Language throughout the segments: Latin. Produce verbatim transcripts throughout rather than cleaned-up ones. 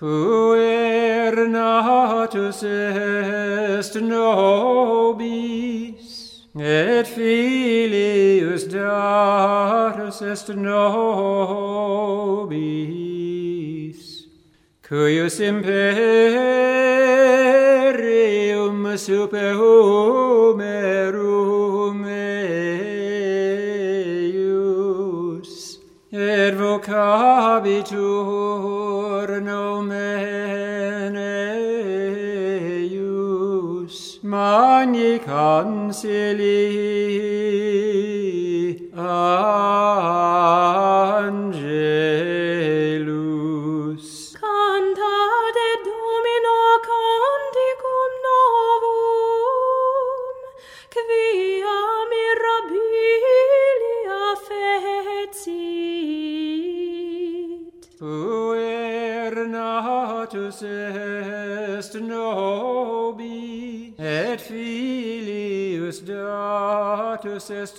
puer natus est nobis, et filius datus est nobis, cuius imperium super humerum eius, et vocabitur nomen eius, magni cancilii angelus. Cantate Domino canticum novum, quia mirabilia fecit. Puer natus est nobis, et filius datus est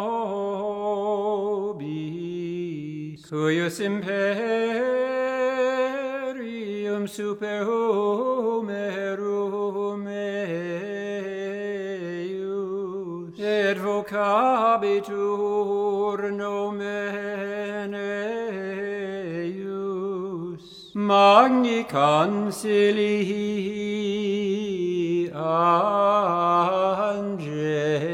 nobis, cuius imperium super humerum eius, et vocabitur nomen eius, magni cancilii angelus.